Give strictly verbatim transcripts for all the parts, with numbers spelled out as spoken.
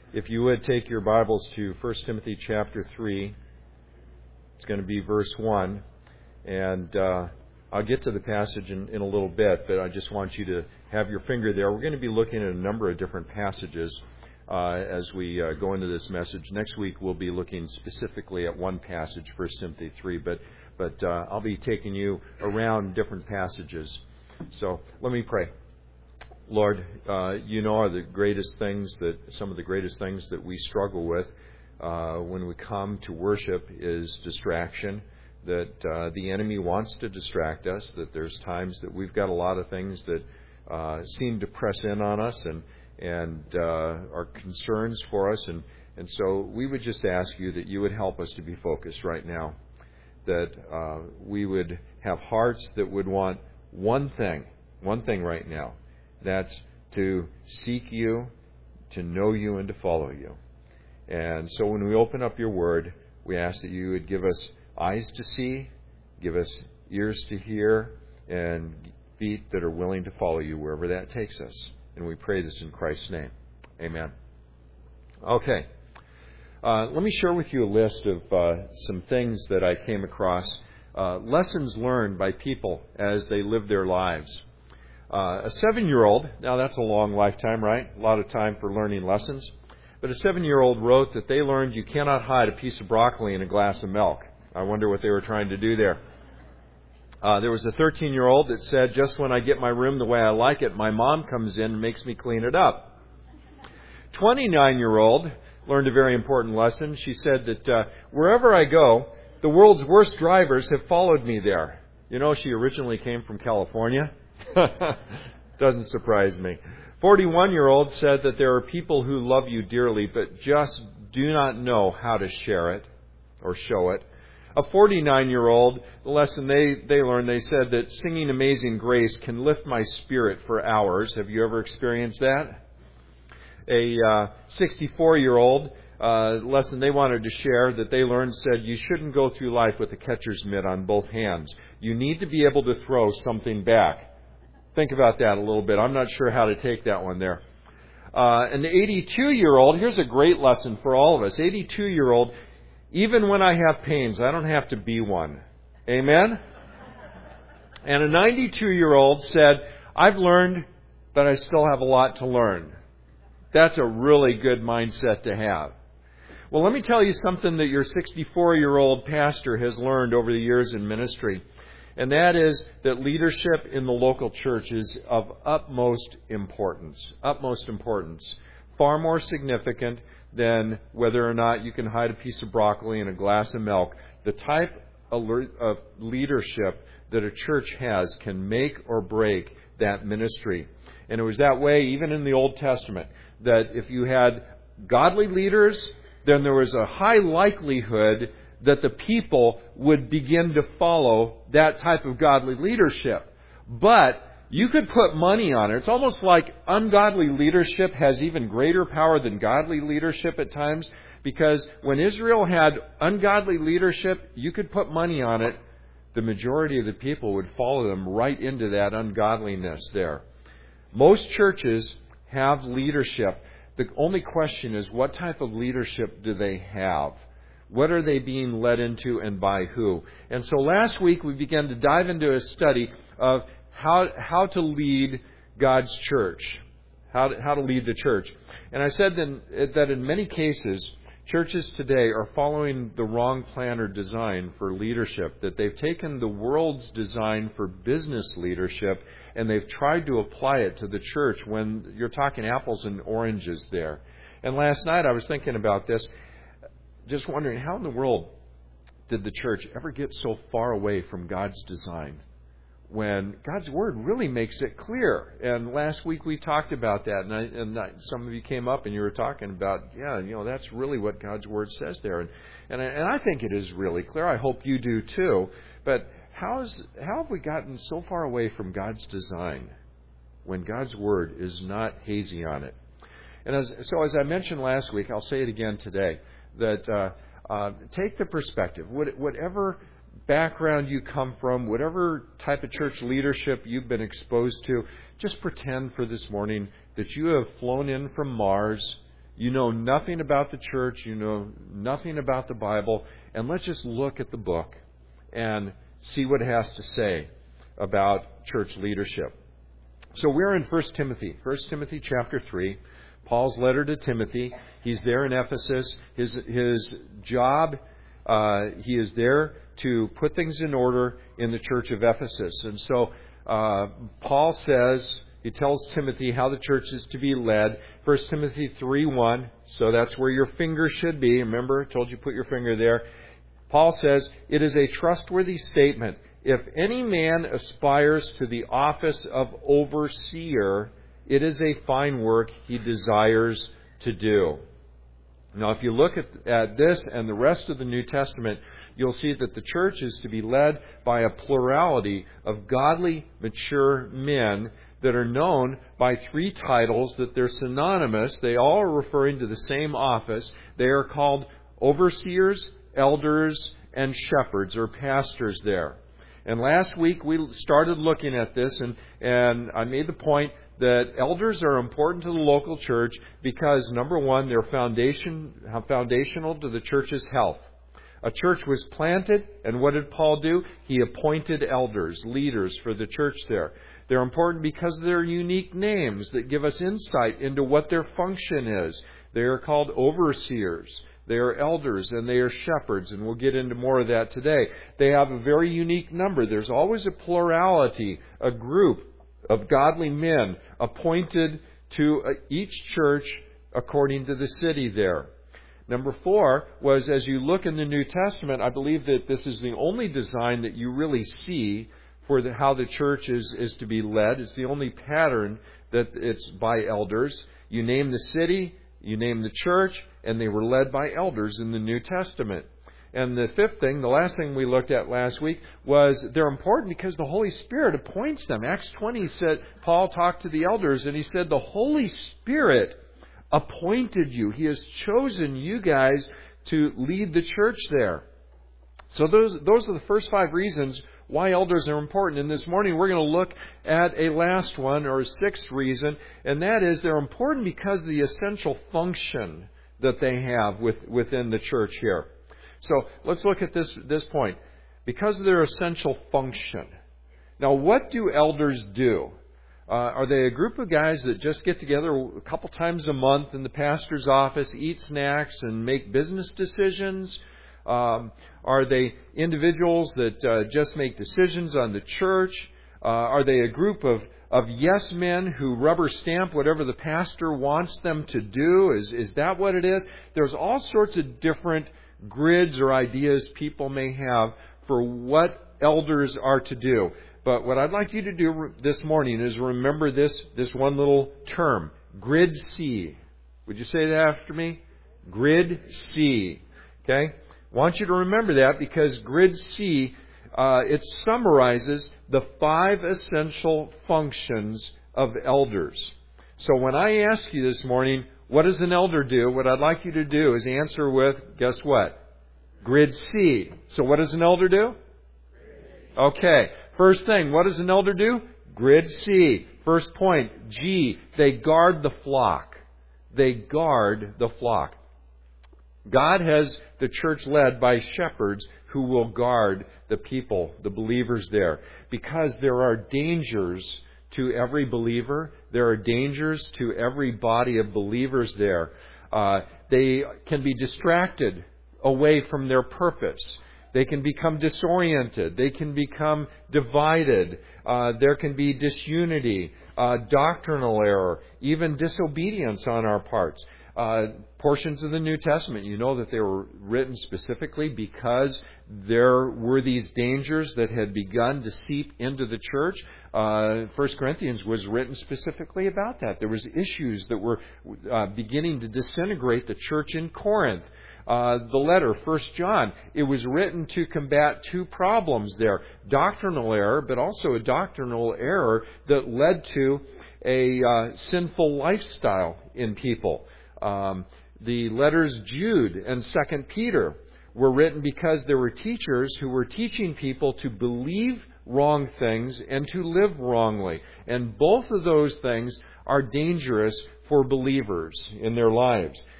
If you would take your Bibles to First Timothy chapter three, it's going to be verse one. And uh, I'll get to the passage in, in a little bit, but I just want you to have your finger there. We're going to be looking at a number of different passages uh, as we uh, go into this message. Next week we'll be looking specifically at one passage, First Timothy three, but, but uh, I'll be taking you around different passages. So let me pray. Lord, uh, you know are the greatest things that some of the greatest things that we struggle with uh, when we come to worship is distraction. That uh, the enemy wants to distract us. That there's times that we've got a lot of things that uh, seem to press in on us and and uh, are concerns for us. And and so we would just ask you that you would help us to be focused right now. That uh, we would have hearts that would want one thing, one thing right now. That's to seek you, to know you, and to follow you. And so when we open up your word, we ask that you would give us eyes to see, give us ears to hear, and feet that are willing to follow you wherever that takes us. And we pray this in Christ's name. Amen. Okay. Uh, let me share with you a list of uh, some things that I came across, uh, lessons learned by people as they live their lives. Uh, a seven-year-old, now that's a long lifetime, right? A lot of time for learning lessons. But a seven-year-old wrote that they learned you cannot hide a piece of broccoli in a glass of milk. I wonder what they were trying to do there. Uh, there was a thirteen-year-old that said, just when I get my room the way I like it, my mom comes in and makes me clean it up. twenty-nine-year-old learned a very important lesson. She said that uh, wherever I go, the world's worst drivers have followed me there. You know, she originally came from California. Doesn't surprise me. forty-one-year-old said that there are people who love you dearly, but just do not know how to share it or show it. A forty-nine-year-old, the lesson they, they learned, they said that singing Amazing Grace can lift my spirit for hours. Have you ever experienced that? A uh, sixty-four-year-old, uh, lesson they wanted to share that they learned said you shouldn't go through life with a catcher's mitt on both hands. You need to be able to throw something back. Think about that a little bit. I'm not sure how to take that one there. Uh, an eighty-two-year-old, here's a great lesson for all of us. eighty-two-year-old, even when I have pains, I don't have to be one. Amen? And a ninety-two-year-old said, I've learned, but I still have a lot to learn. That's a really good mindset to have. Well, let me tell you something that your sixty-four-year-old pastor has learned over the years in ministry. And that is that leadership in the local church is of utmost importance. Utmost importance. Far more significant than whether or not you can hide a piece of broccoli in a glass of milk. The type of leadership that a church has can make or break that ministry. And it was that way even in the Old Testament. That if you had godly leaders, then there was a high likelihood that the people would begin to follow that type of godly leadership. But you could put money on it. It's almost like ungodly leadership has even greater power than godly leadership at times, because when Israel had ungodly leadership, you could put money on it. The majority of the people would follow them right into that ungodliness there. Most churches have leadership. The only question is, what type of leadership do they have? What are they being led into and by who? And so last week we began to dive into a study of how how to lead God's church, how to, how to lead the church. And I said then that in many cases, churches today are following the wrong plan or design for leadership, that they've taken the world's design for business leadership and they've tried to apply it to the church when you're talking apples and oranges there. And last night I was thinking about this. Just wondering, how in the world did the church ever get so far away from God's design when God's Word really makes it clear? And last week we talked about that, and, I, and I, some of you came up and you were talking about, yeah, you know, that's really what God's Word says there. And and I, and I think it is really clear. I hope you do too. But how is how have we gotten so far away from God's design when God's Word is not hazy on it? And as, so as I mentioned last week, I'll say it again today, that uh, uh, take the perspective, whatever background you come from, whatever type of church leadership you've been exposed to, just pretend for this morning that you have flown in from Mars, You know nothing about the church. You know nothing about the Bible. And let's just look at the book and see what it has to say about church leadership. So we're in First Timothy. First Timothy chapter three. Paul's letter to Timothy. He's there in Ephesus. His, his job, uh, he is there to put things in order in the church of Ephesus. And so uh, Paul says, he tells Timothy how the church is to be led. First Timothy three one, so that's where your finger should be. Remember, I told you put your finger there. Paul says, it is a trustworthy statement. If any man aspires to the office of overseer, it is a fine work he desires to do. Now, if you look at, at this and the rest of the New Testament, you'll see that the church is to be led by a plurality of godly, mature men that are known by three titles that they're synonymous. They all are referring to the same office. They are called overseers, elders, and shepherds, or pastors there. And last week we started looking at this, and, and I made the point that elders are important to the local church because, number one, they're foundation, foundational to the church's health. A church was planted, and what did Paul do? He appointed elders, leaders for the church there. They're important because of their unique names that give us insight into what their function is. They are called overseers. They are elders, and they are shepherds, and we'll get into more of that today. They have a very unique number. There's always a plurality, a group of godly men appointed to each church according to the city there. Number four was, as you look in the New Testament, I believe that this is the only design that you really see for the, how the church is, is to be led. It's the only pattern that it's by elders. You name the city, you name the church, and they were led by elders in the New Testament. And the fifth thing, the last thing we looked at last week, was they're important because the Holy Spirit appoints them. Acts twenty said, Paul talked to the elders, and he said, the Holy Spirit appointed you. He has chosen you guys to lead the church there. So those those are the first five reasons why elders are important. And this morning we're going to look at a last one, or a sixth reason, and that is they're important because of the essential function that they have with, within the church here. So let's look at this, this point. Because of their essential function. Now, what do elders do? Uh, are they a group of guys that just get together a couple times a month in the pastor's office, eat snacks, and make business decisions? Um, are they individuals that uh, just make decisions on the church? Uh, are they a group of, of yes men who rubber stamp whatever the pastor wants them to do? Is, is that what it is? There's all sorts of different grids or ideas people may have for what elders are to do. But what I'd like you to do this morning is remember this, this one little term, grid C. Would you say that after me? Grid C. Okay? I want you to remember that because grid C, uh, it summarizes the five essential functions of elders. So when I ask you this morning, what does an elder do? What I'd like you to do is answer with, guess what? Grid C. So what does an elder do? Okay. First thing, what does an elder do? Grid C. First point, G. They guard the flock. They guard the flock. God has the church led by shepherds who will guard the people, the believers there. Because there are dangers to every believer. There are dangers to every body of believers there. Uh, they can be distracted away from their purpose. They can become disoriented. They can become divided. Uh, there can be disunity, uh, doctrinal error, even disobedience on our parts. Uh, portions of the New Testament, you know that they were written specifically because there were these dangers that had begun to seep into the church. Uh, First Corinthians was written specifically about that. There was issues that were uh, beginning to disintegrate the church in Corinth. Uh, the letter, First John, it was written to combat two problems there. Doctrinal error, but also a doctrinal error that led to a uh, sinful lifestyle in people. Um, the letters Jude and Second Peter were written because there were teachers who were teaching people to believe wrong things and to live wrongly. And both of those things are dangerous for believers in their lives.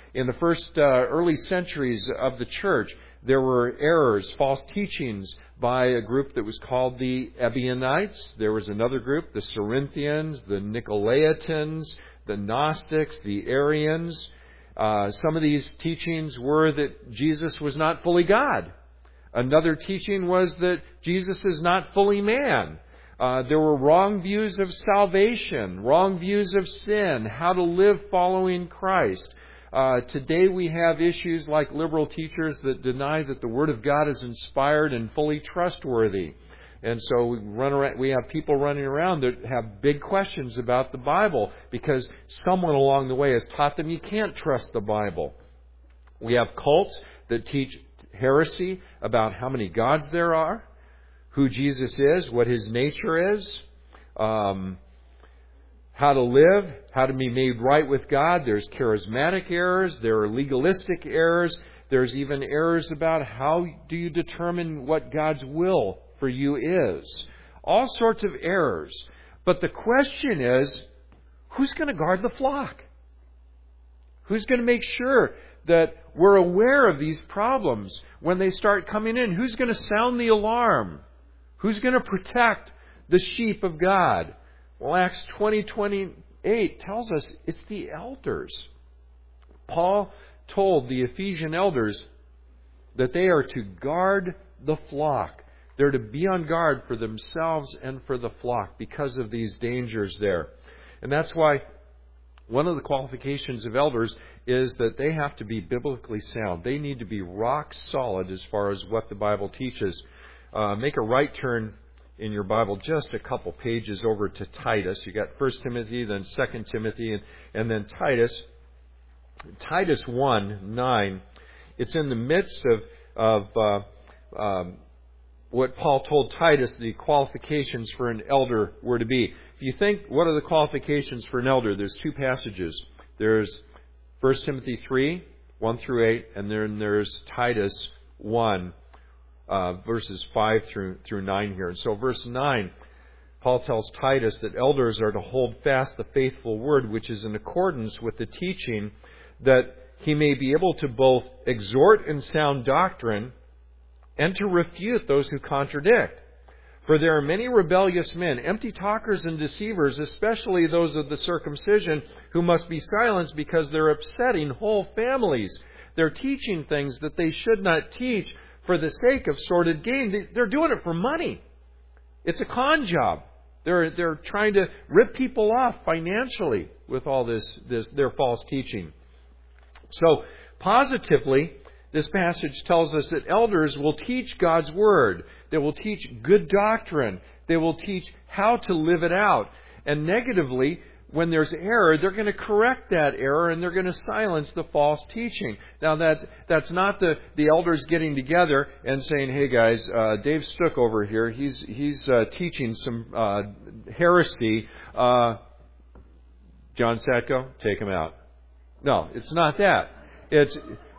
In the first uh, early centuries of the church, there were errors, false teachings by a group that was called the Ebionites. There was another group, the Cerinthians, the Nicolaitans, the Gnostics, the Arians. Uh, some of these teachings were that Jesus was not fully God. Another teaching was that Jesus is not fully man. Uh, there were wrong views of salvation, wrong views of sin, how to live following Christ. Uh, today we have issues like liberal teachers that deny that the Word of God is inspired and fully trustworthy. And so we run around, we have people running around that have big questions about the Bible because someone along the way has taught them you can't trust the Bible. We have cults that teach heresy about how many gods there are, who Jesus is, what His nature is, um, how to live, how to be made right with God. There's charismatic errors. There are legalistic errors. There's even errors about how do you determine what God's will for you is. All sorts of errors. But the question is, who's going to guard the flock? Who's going to make sure that we're aware of these problems when they start coming in? Who's going to sound the alarm? Who's going to protect the sheep of God? Well, Acts twenty twenty-eight tells us it's the elders. Paul told the Ephesian elders that they are to guard the flock. They're to be on guard for themselves and for the flock because of these dangers there. And that's why one of the qualifications of elders is that they have to be biblically sound. They need to be rock solid as far as what the Bible teaches. Uh, make a right turn in your Bible just a couple pages over to Titus. You got First Timothy, then Second Timothy, and, and then Titus. Titus one nine. It's in the midst of of uh, um, what Paul told Titus the qualifications for an elder were to be. If you think, what are the qualifications for an elder? There's two passages. There's First Timothy three one through eight, and then there's Titus one. Uh, verses five through through nine here. And so verse nine, Paul tells Titus that elders are to hold fast the faithful word, which is in accordance with the teaching, that he may be able to both exhort in sound doctrine and to refute those who contradict. For there are many rebellious men, empty talkers and deceivers, especially those of the circumcision, who must be silenced because they're upsetting whole families. They're teaching things that they should not teach, for the sake of sordid gain. They're doing it for money. It's a con job. They're they're trying to rip people off financially with all this, this their false teaching. So positively, this passage tells us that elders will teach God's Word. They will teach good doctrine. They will teach how to live it out. And negatively, when there's error, they're going to correct that error and they're going to silence the false teaching. Now, that, that's not the, the elders getting together and saying, hey guys, uh, Dave Stook over here, he's, he's uh, teaching some uh, heresy. Uh, John Satko, take him out. No, it's not that. It's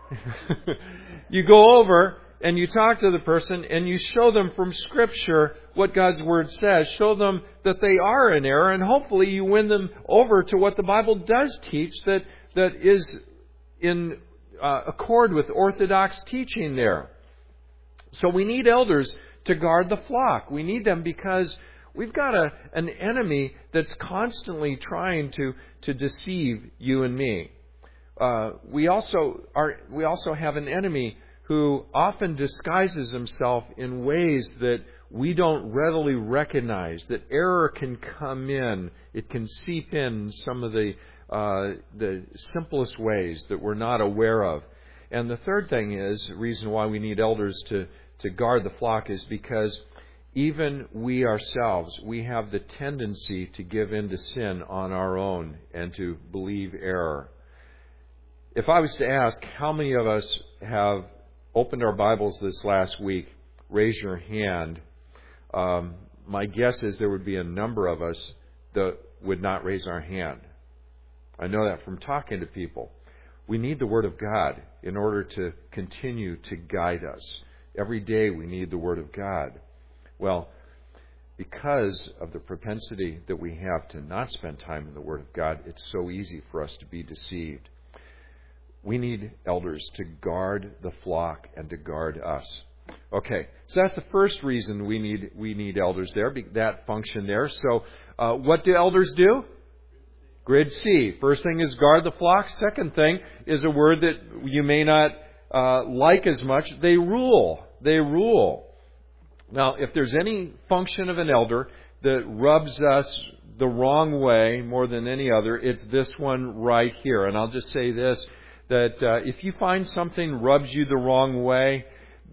you go over and you talk to the person and you show them from Scripture what God's Word says. Show them that they are in error, and hopefully you win them over to what the Bible does teach that, that is in uh, accord with orthodox teaching there. So we need elders to guard the flock. We need them because we've got a, an enemy that's constantly trying to, to deceive you and me. Uh, we also are. We also have an enemy who often disguises himself in ways that we don't readily recognize. That error can come in. It can seep in some of the uh, the simplest ways that we're not aware of. And the third thing is, the reason why we need elders to, to guard the flock is because even we ourselves, we have the tendency to give in to sin on our own and to believe error. If I was to ask how many of us have opened our Bibles this last week, raise your hand. Um, my guess is there would be a number of us that would not raise our hand. I know that from talking to people. We need the Word of God in order to continue to guide us. Every day we need the Word of God. Well, because of the propensity that we have to not spend time in the Word of God, it's so easy for us to be deceived. We need elders to guard the flock and to guard us. Okay, so that's the first reason we need we need elders there, that function there. So uh, what do elders do? Grid C. First thing is guard the flock. Second thing is a word that you may not uh, like as much. They rule. They rule. Now, if there's any function of an elder that rubs us the wrong way more than any other, it's this one right here. And I'll just say this, that uh, if you find something rubs you the wrong way,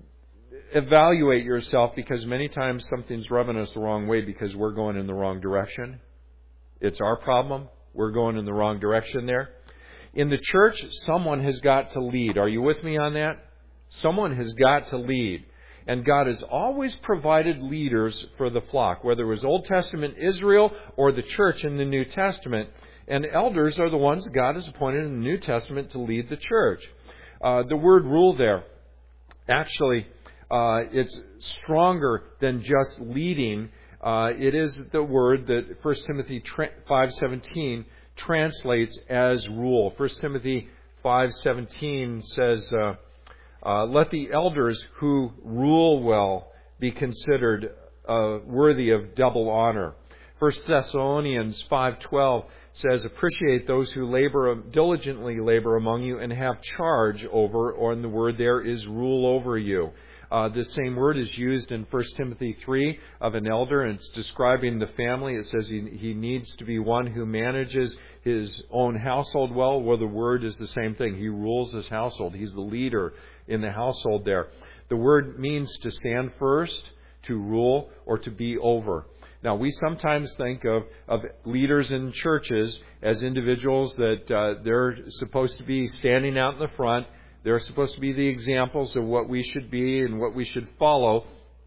evaluate yourself, because many times something's rubbing us the wrong way because we're going in the wrong direction. It's our problem. We're going in the wrong direction there. In the church, someone has got to lead. Are you with me on that? Someone has got to lead. And God has always provided leaders for the flock, whether it was Old Testament Israel or the church in the New Testament. And elders are the ones God has appointed in the New Testament to lead the church. Uh, the word rule there, actually, uh, it's stronger than just leading. Uh, it is the word that First Timothy five seventeen translates as rule. First Timothy five seventeen says, uh, uh, let the elders who rule well be considered uh, worthy of double honor. First Thessalonians five twelve says, appreciate those who labor diligently labor among you and have charge over, or in the word there is rule over you. Uh, this same word is used in First Timothy three of an elder, and it's describing the family. It says he, he needs to be one who manages his own household well. Well, the word is the same thing. He rules his household. He's the leader in the household there. The word means to stand first, to rule, or to be over. Now, we sometimes think of, of leaders in churches as individuals that uh, they're supposed to be standing out in the front. They're supposed to be the examples of what we should be and what we should follow,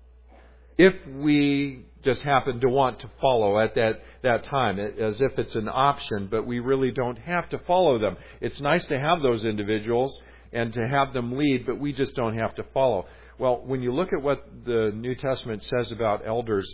if we just happen to want to follow at that, that time, as if it's an option, but we really don't have to follow them. It's nice to have those individuals and to have them lead, but we just don't have to follow. Well, when you look at what the New Testament says about elders,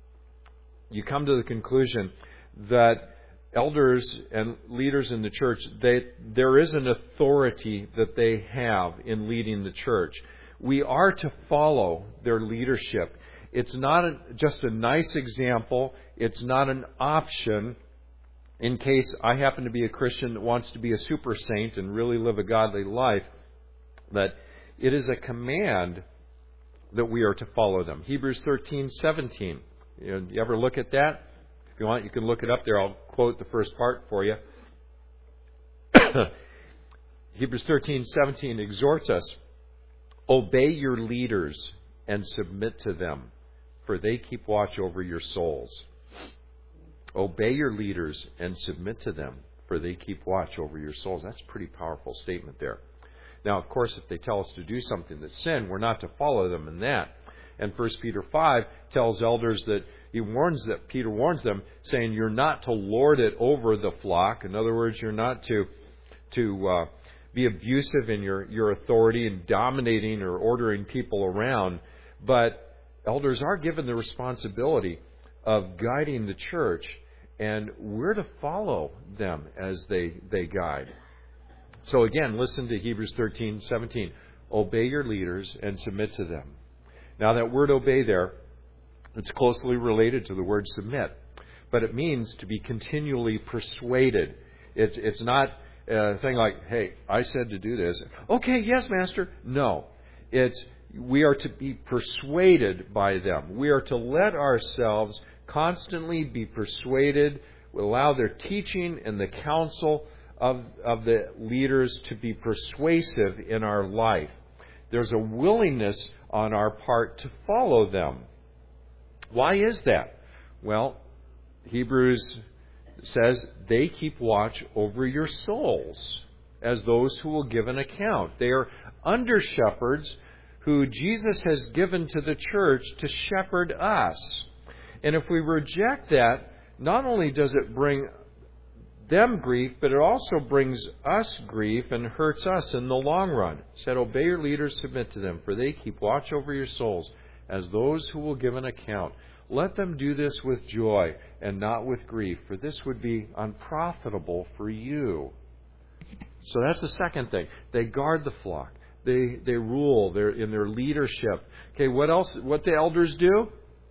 you come to the conclusion that elders and leaders in the church, they, there is an authority that they have in leading the church. We are to follow their leadership. It's not a, just a nice example. It's not an option in case I happen to be a Christian that wants to be a super saint and really live a godly life. That it is a command that we are to follow them. Hebrews thirteen seventeen. You know, you ever look at that? If you want, you can look it up there. I'll quote the first part for you. Hebrews thirteen seventeen exhorts us, obey your leaders and submit to them, for they keep watch over your souls. Obey your leaders and submit to them, for they keep watch over your souls. That's a pretty powerful statement there. Now, of course, if they tell us to do something that's sin, we're not to follow them in that. And First Peter five tells elders that he warns that Peter warns them, saying you're not to lord it over the flock. In other words, you're not to to uh, be abusive in your, your authority and dominating or ordering people around. But elders are given the responsibility of guiding the church, and we're to follow them as they, they guide. So again, listen to Hebrews thirteen seventeen. Obey your leaders and submit to them. Now that word obey there, it's closely related to the word submit. But it means to be continually persuaded. It's it's not a thing like, hey, I said to do this. Okay, yes, Master. No. It's we are to be persuaded by them. We are to let ourselves constantly be persuaded. We allow their teaching and the counsel of, of the leaders to be persuasive in our life. There's a willingness on our part to follow them. Why is that? Well, Hebrews says they keep watch over your souls as those who will give an account. They are under shepherds who Jesus has given to the church to shepherd us. And if we reject that, not only does it bring them grief, but it also brings us grief and hurts us in the long run. It said, obey your leaders, submit to them, for they keep watch over your souls as those who will give an account. Let them do this with joy and not with grief, for this would be unprofitable for you. So that's the second thing. They guard the flock. They they rule. They're in their leadership. Okay, what else? What the elders do?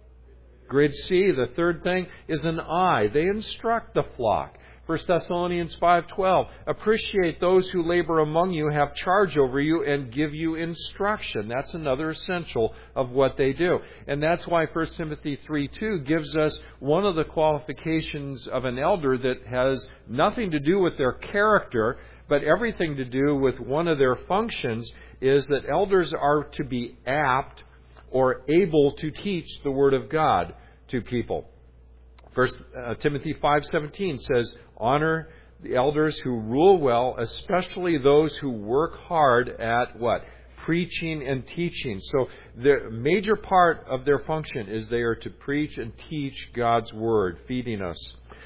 Grid C, the third thing, is an I. They instruct the flock. First Thessalonians five twelve. Appreciate those who labor among you, have charge over you, and give you instruction. That's another essential of what they do. And that's why First Timothy three two gives us one of the qualifications of an elder that has nothing to do with their character, but everything to do with one of their functions, is that elders are to be apt or able to teach the Word of God to people. First uh, Timothy five seventeen says, honor the elders who rule well, especially those who work hard at what? Preaching and teaching. So the major part of their function is they are to preach and teach God's Word, feeding us.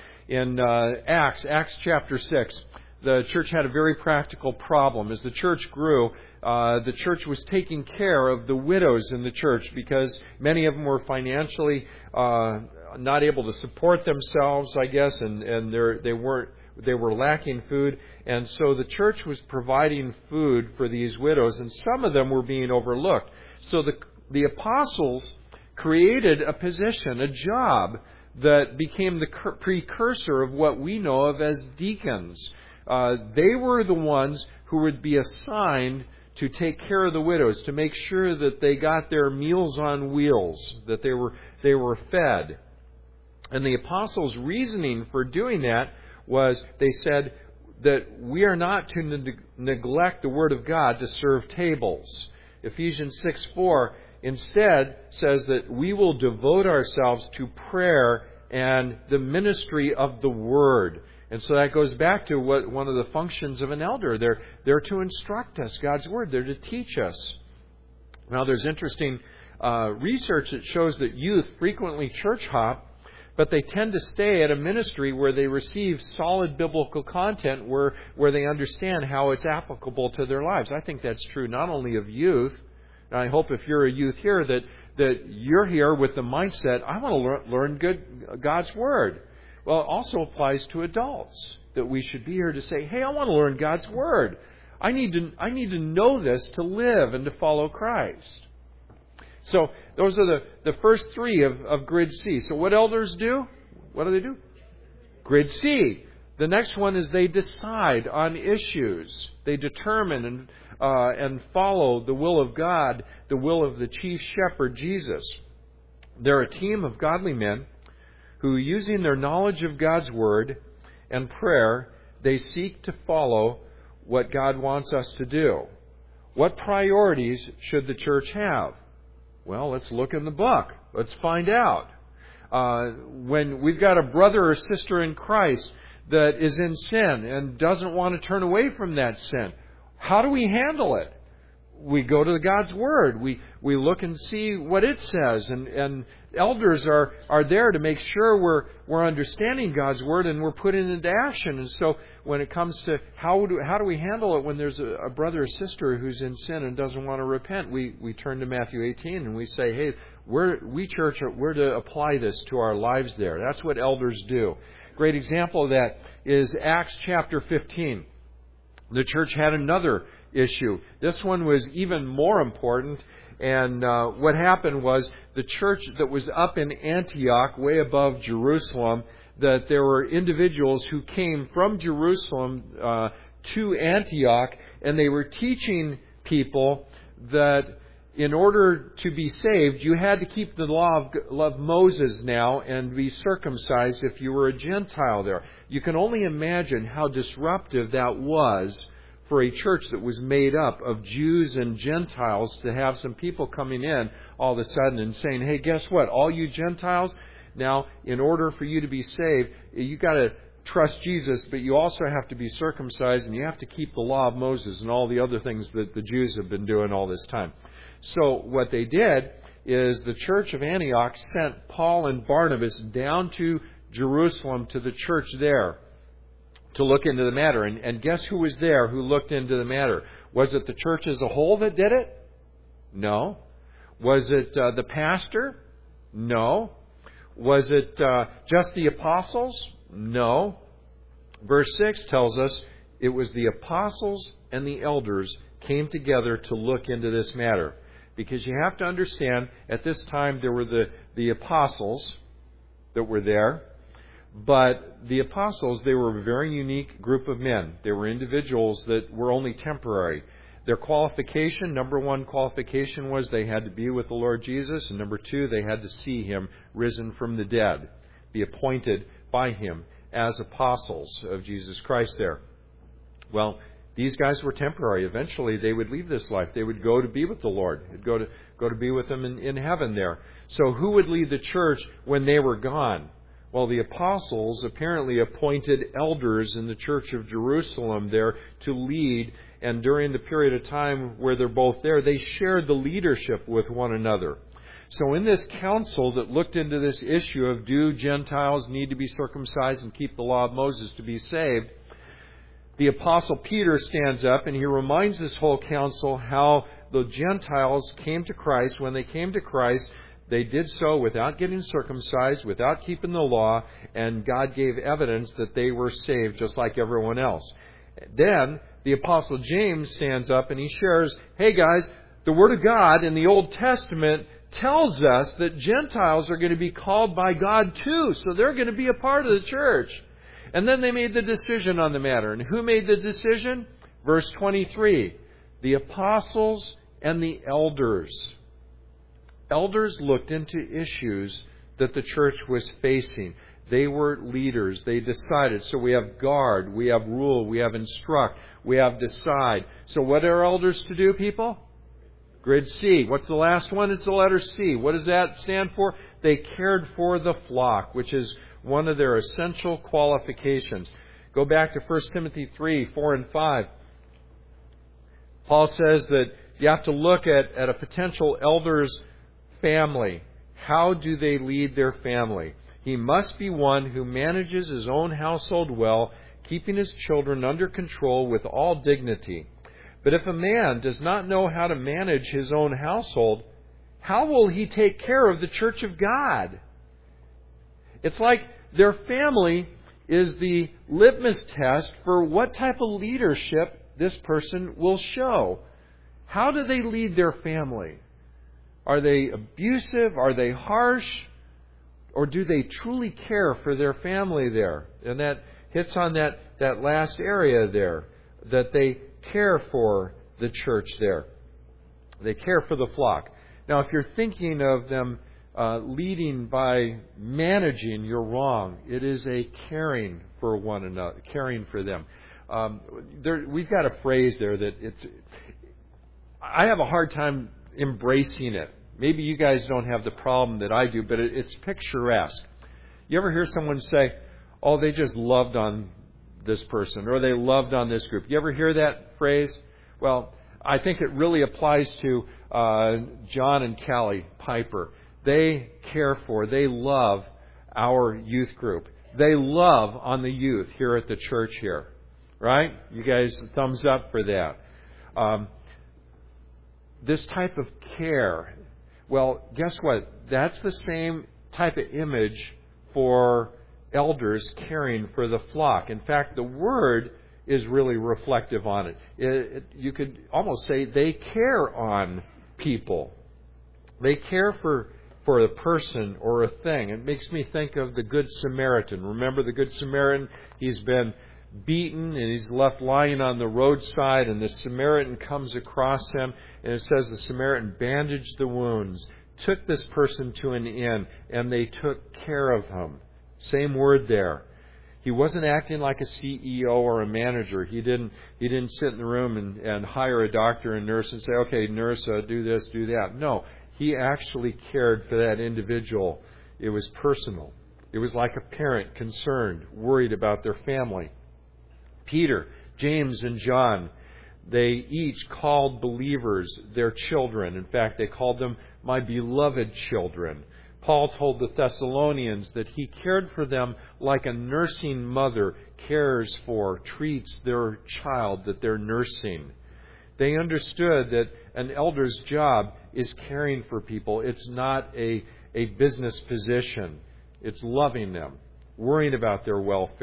In uh, Acts, Acts chapter six, the church had a very practical problem. As the church grew, uh, the church was taking care of the widows in the church because many of them were financially uh, not able to support themselves, I guess, and and they they weren't they were lacking food, and so the church was providing food for these widows, and some of them were being overlooked. So the the apostles created a position, a job that became the precursor of what we know of as deacons. Uh, they were the ones who would be assigned to take care of the widows, to make sure that they got their meals on wheels, that they were they were fed. And the apostles' reasoning for doing that was they said that we are not to ne- neglect the Word of God to serve tables. Ephesians six four instead says that we will devote ourselves to prayer and the ministry of the Word. And so that goes back to what one of the functions of an elder. They're, they're to instruct us, God's Word. They're to teach us. Now, there's interesting uh, research that shows that youth frequently church hop, but they tend to stay at a ministry where they receive solid biblical content, where, where they understand how it's applicable to their lives. I think that's true not only of youth, and I hope if you're a youth here that, that you're here with the mindset, I want to learn, learn good God's Word. Well, it also applies to adults, that we should be here to say, hey, I want to learn God's Word. I need to, I need to know this to live and to follow Christ. So those are the, the first three of, of Grid C. So what elders do? What do they do? Grid C. The next one is they decide on issues. They determine and uh, and follow the will of God, the will of the chief shepherd, Jesus. They're a team of godly men who, using their knowledge of God's Word and prayer, they seek to follow what God wants us to do. What priorities should the church have? Well, let's look in the book. Let's find out. Uh, when we've got a brother or sister in Christ that is in sin and doesn't want to turn away from that sin, how do we handle it? We go to God's Word. We we look and see what it says, and, and elders are, are there to make sure we're we're understanding God's Word and we're putting it into action. And so when it comes to how do how do we handle it when there's a, a brother or sister who's in sin and doesn't want to repent, we we turn to Matthew eighteen and we say, hey, we're we church are, we're to apply this to our lives there. That's what elders do. Great example of that is Acts chapter fifteen. The church had another issue. This one was even more important. And uh, what happened was the church that was up in Antioch, way above Jerusalem, that there were individuals who came from Jerusalem uh, to Antioch, and they were teaching people that in order to be saved, you had to keep the law of, of Moses now and be circumcised if you were a Gentile there. You can only imagine how disruptive that was for a church that was made up of Jews and Gentiles, to have some people coming in all of a sudden and saying, hey, guess what? All you Gentiles, now, in order for you to be saved, you got to trust Jesus, but you also have to be circumcised and you have to keep the law of Moses and all the other things that the Jews have been doing all this time. So what they did is the church of Antioch sent Paul and Barnabas down to Jerusalem to the church there to look into the matter. And, and guess who was there who looked into the matter? Was it the church as a whole that did it? No. Was it uh, the pastor? No. Was it uh, just the apostles? No. Verse six tells us it was the apostles and the elders came together to look into this matter. Because you have to understand, at this time there were the, the apostles that were there. But the apostles, they were a very unique group of men. They were individuals that were only temporary. Their qualification, number one qualification was they had to be with the Lord Jesus. And number two, they had to see Him risen from the dead, be appointed by Him as apostles of Jesus Christ there. Well, these guys were temporary. Eventually, they would leave this life. They would go to be with the Lord. They'd go to, go to be with Him in, in heaven there. So who would lead the church when they were gone? Well, the apostles apparently appointed elders in the church of Jerusalem there to lead. And during the period of time where they're both there, they shared the leadership with one another. So in this council that looked into this issue of do Gentiles need to be circumcised and keep the law of Moses to be saved, the Apostle Peter stands up and he reminds this whole council how the Gentiles came to Christ. When they came to Christ, they did so without getting circumcised, without keeping the law, and God gave evidence that they were saved just like everyone else. Then the Apostle James stands up and he shares, hey guys, the Word of God in the Old Testament tells us that Gentiles are going to be called by God too, so they're going to be a part of the church. And then they made the decision on the matter. And who made the decision? Verse twenty-three, the apostles and the elders. Elders looked into issues that the church was facing. They were leaders. They decided. So we have guard, we have rule, we have instruct, we have decide. So what are elders to do, people? Grid C. What's the last one? It's the letter C. What does that stand for? They cared for the flock, which is one of their essential qualifications. Go back to First Timothy three, four and five. Paul says that you have to look at, at a potential elder's family. How do they lead their family? He must be one who manages his own household well, keeping his children under control with all dignity. But if a man does not know how to manage his own household, how will he take care of the church of God? It's like their family is the litmus test for what type of leadership this person will show. How do they lead their family? Are they abusive? Are they harsh? Or do they truly care for their family there? And that hits on that, that last area there, that they care for the church there. They care for the flock. Now, if you're thinking of them uh, leading by managing, you're wrong. It is a caring for one another, caring for them. Um, there, we've got a phrase there that it's. I have a hard time embracing it. Maybe you guys don't have the problem that I do, but it, it's picturesque. You ever hear someone say, oh, they just loved on this person, or they loved on this group? You ever hear that phrase? Well, I think it really applies to uh, John and Callie Piper. They care for, they love our youth group. They love on the youth here at the church here. Right? You guys, thumbs up for that. Um, this type of care. Well, guess what? That's the same type of image for elders caring for the flock. In fact, the word is really reflective on it. It, it. You could almost say they care on people. They care for, for a person or a thing. It makes me think of the Good Samaritan. Remember the Good Samaritan? He's been beaten and he's left lying on the roadside, and the Samaritan comes across him, and it says the Samaritan bandaged the wounds, took this person to an inn, and they took care of him. Same word there. He wasn't acting like a C E O or a manager. He didn't he didn't sit in the room and, and hire a doctor and nurse and say, okay, nurse, uh, do this, do that. No, he actually cared for that individual. It was personal. It was like a parent concerned, worried about their family. Peter, James, and John, they each called believers their children. In fact, they called them my beloved children. Paul told the Thessalonians that he cared for them like a nursing mother cares for, treats their child that they're nursing. They understood that an elder's job is caring for people. It's not a, a business position. It's loving them, worrying about their welfare.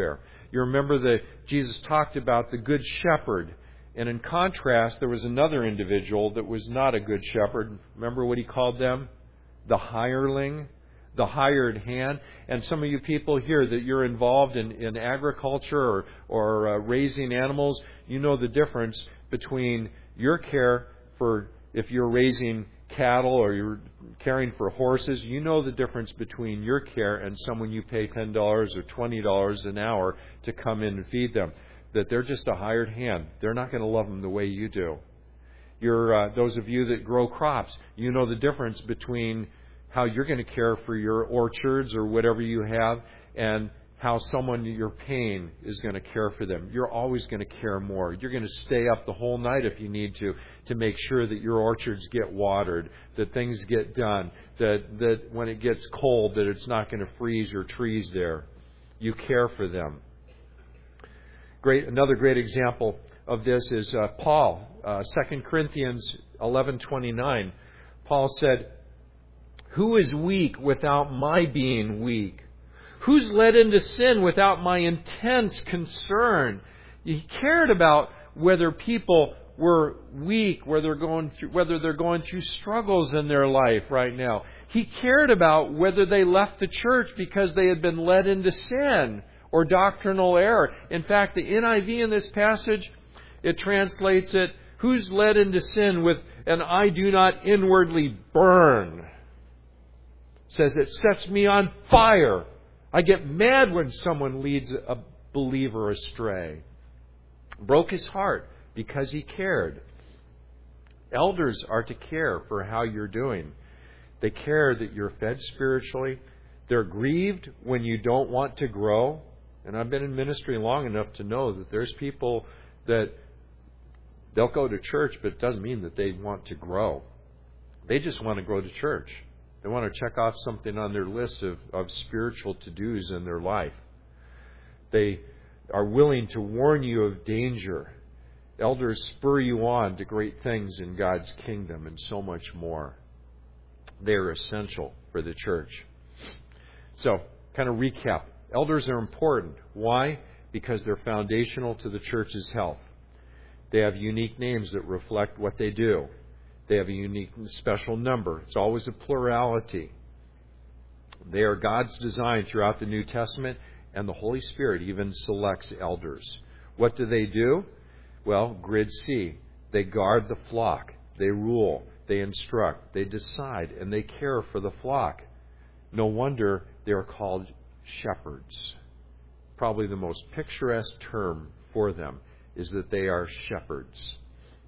You remember that Jesus talked about the good shepherd. And in contrast, there was another individual that was not a good shepherd. Remember what he called them? The hireling, the hired hand. And some of you people here that you're involved in, in agriculture or, or uh, raising animals, you know the difference between your care for, if you're raising cattle or you're caring for horses, you know the difference between your care and someone you pay ten dollars or twenty dollars an hour to come in and feed them. That they're just a hired hand. They're not going to love them the way you do. You're, uh, those of you that grow crops, you know the difference between how you're going to care for your orchards or whatever you have and how someone you're paying is going to care for them. You're always going to care more. You're going to stay up the whole night if you need to, to make sure that your orchards get watered, that things get done, that, that when it gets cold, that it's not going to freeze your trees there. You care for them. Great, another great example of this is uh, Paul, uh, Second Corinthians eleven twenty-nine. Paul said, "Who is weak without my being weak? Who's led into sin without my intense concern?" He cared about whether people were weak, whether they're going through, whether they're going through struggles in their life right now. He cared about whether they left the church because they had been led into sin or doctrinal error. In fact, the N I V in this passage, it translates it, "Who's led into sin with, and I do not inwardly burn." Says it sets me on fire. I get mad when someone leads a believer astray. Broke his heart because he cared. Elders are to care for how you're doing. They care that you're fed spiritually. They're grieved when you don't want to grow. And I've been in ministry long enough to know that there's people that they'll go to church, but it doesn't mean that they want to grow. They just want to go to church. They want to check off something on their list of, of spiritual to-dos in their life. They are willing to warn you of danger. Elders spur you on to great things in God's kingdom and so much more. They are essential for the church. So, kind of recap. Elders are important. Why? Because they're foundational to the church's health. They have unique names that reflect what they do. They have a unique and special number. It's always a plurality. They are God's design throughout the New Testament, and the Holy Spirit even selects elders. What do they do? Well, grid C. They guard the flock. They rule. They instruct. They decide. And they care for the flock. No wonder they are called shepherds. Probably the most picturesque term for them is that they are shepherds.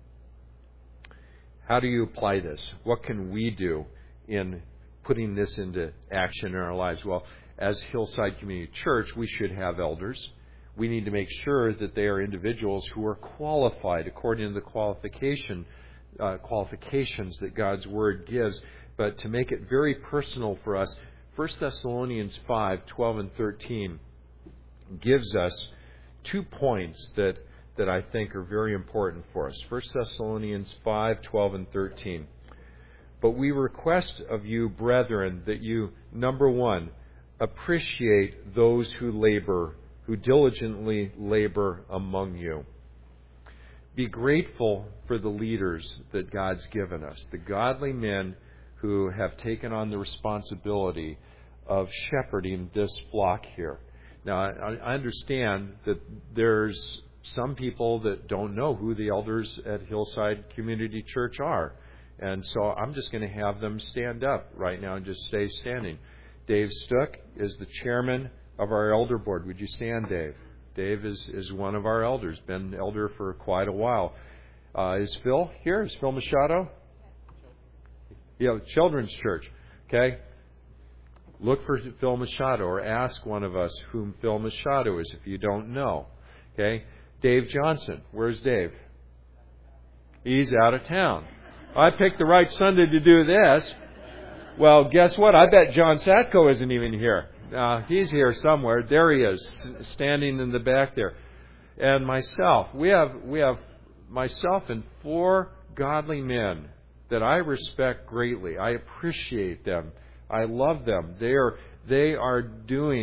How do you apply this? What can we do in putting this into action in our lives? Well, as Hillside Community Church, we should have elders. We need to make sure that they are individuals who are qualified according to the qualification uh, qualifications that God's Word gives. But to make it very personal for us, First Thessalonians five, twelve and thirteen gives us two points that, that I think are very important for us. First Thessalonians five, twelve and thirteen. But we request of you, brethren, that you, number one, appreciate those who labor, who diligently labor among you. Be grateful for the leaders that God's given us, the godly men who have taken on the responsibility of shepherding this flock here. Now, I understand that there's some people that don't know who the elders at Hillside Community Church are. And so I'm just going to have them stand up right now and just stay standing. Dave Stuck is the chairman of our elder board. Would you stand, Dave? Dave is, is one of our elders, been elder for quite a while. Uh, is Phil here? Is Phil Machado? Yeah, Children's Church. Okay? Look for Phil Machado or ask one of us whom Phil Machado is if you don't know. Okay? Dave Johnson. Where's Dave? He's out of town. I picked the right Sunday to do this. Well, guess what? I bet John Satko isn't even here. Uh, he's here somewhere. There he is, standing in the back there. And myself. We have we have myself and four godly men that I respect greatly. I appreciate them. I love them. They are they are doing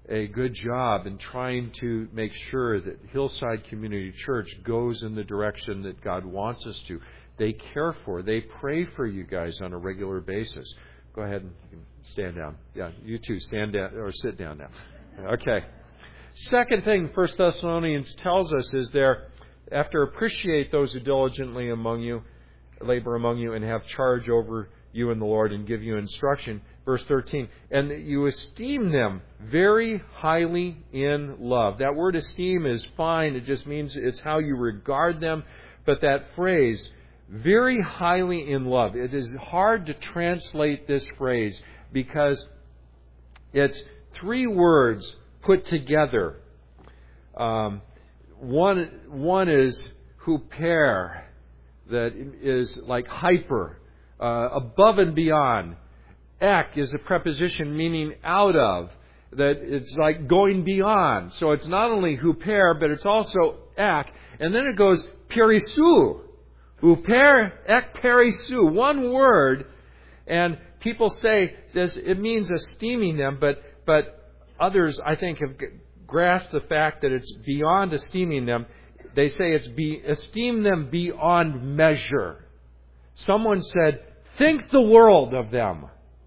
a good job in trying to make sure that Hillside Community Church goes in the direction that God wants us to. They care for, they pray for you guys on a regular basis. Go ahead and stand down. Yeah, you too, stand down or sit down now. Okay. Second thing First Thessalonians tells us is there, after appreciate those who diligently among you, labor among you, and have charge over you in the Lord and give you instruction. Verse thirteen, and that you esteem them very highly in love. That word esteem is fine. It just means it's how you regard them. But that phrase, very highly in love, it is hard to translate this phrase because it's three words put together. Um, one, one is huper, that is like hyper, uh, above and beyond. Ek is a preposition meaning out of, that it's like going beyond. So it's not only huper, but it's also ek. And then it goes perisu. Huper, ek, perisu. One word. And people say this, it means esteeming them, but, but others, I think, have grasped the fact that it's beyond esteeming them. They say it's be, esteem them beyond measure. Someone said, think the world of them.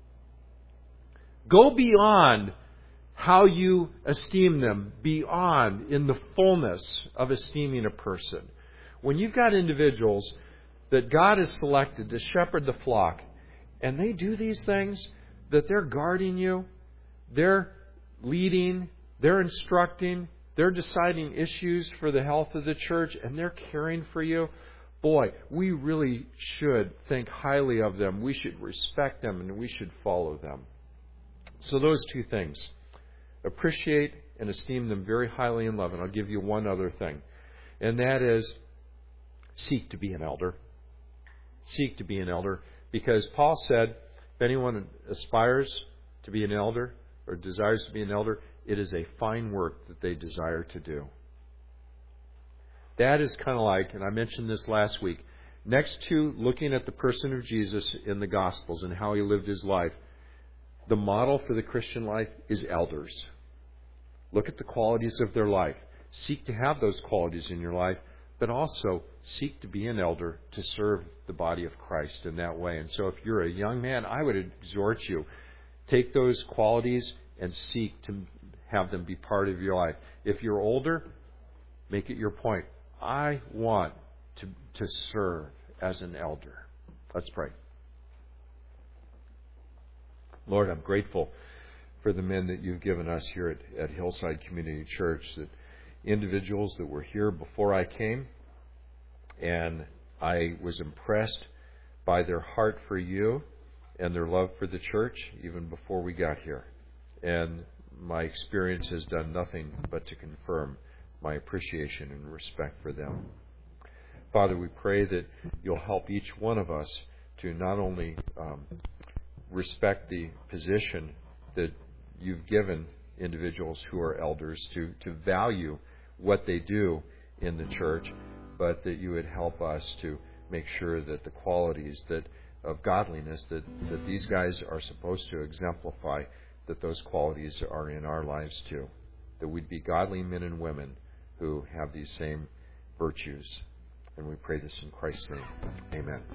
Go beyond how you esteem them, beyond in the fullness of esteeming a person. When you've got individuals that God has selected to shepherd the flock, and they do these things, that they're guarding you, they're leading, they're instructing, they're deciding issues for the health of the church, and they're caring for you, boy, we really should think highly of them. We should respect them, and we should follow them. So those two things. Appreciate and esteem them very highly in love. And I'll give you one other thing. And that is, seek to be an elder. Seek to be an elder. Because Paul said, if anyone aspires to be an elder or desires to be an elder, it is a fine work that they desire to do. That is kind of like, and I mentioned this last week, next to looking at the person of Jesus in the Gospels and how he lived his life, the model for the Christian life is elders. Look at the qualities of their life. Seek to have those qualities in your life, but also seek to be an elder to serve the body of Christ in that way. And so if you're a young man, I would exhort you, take those qualities and seek to have them be part of your life. If you're older, make it your point. I want to, to serve as an elder. Let's pray. Lord, I'm grateful for the men that you've given us here at, at Hillside Community Church, that individuals that were here before I came, and I was impressed by their heart for you and their love for the church even before we got here. And my experience has done nothing but to confirm my appreciation and respect for them. Father, we pray that you'll help each one of us to not only um, respect the position that you've given individuals who are elders, to, to value what they do in the church, but that you would help us to make sure that the qualities that of godliness that, that these guys are supposed to exemplify, that those qualities are in our lives too. That we'd be godly men and women who have these same virtues. And we pray this in Christ's name. Amen.